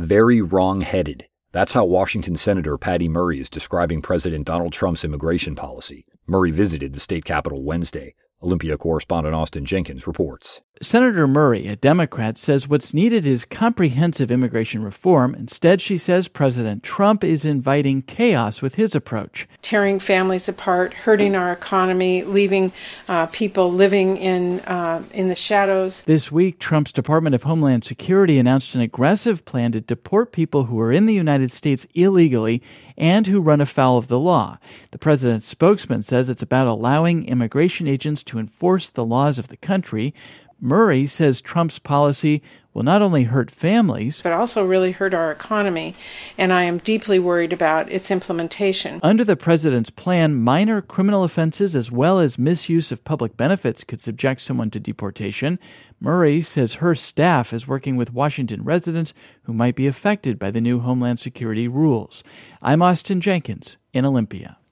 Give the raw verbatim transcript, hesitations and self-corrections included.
very wrong-headed. That's how Washington Senator Patty Murray is describing President Donald Trump's immigration policy. Murray visited the state capitol Wednesday. Olympia correspondent Austin Jenkins reports. Senator Murray, a Democrat, says what's needed is comprehensive immigration reform. Instead, she says President Trump is inviting chaos with his approach. Tearing families apart, hurting our economy, leaving uh, people living in uh, in the shadows. This week, Trump's Department of Homeland Security announced an aggressive plan to deport people who are in the United States illegally and who run afoul of the law. The president's spokesman says it's about allowing immigration agents to enforce the laws of the country. Murray says Trump's policy will not only hurt families, but also really hurt our economy, and I am deeply worried about its implementation. Under the president's plan, minor criminal offenses as well as misuse of public benefits could subject someone to deportation. Murray says her staff is working with Washington residents who might be affected by the new Homeland Security rules. I'm Austin Jenkins in Olympia.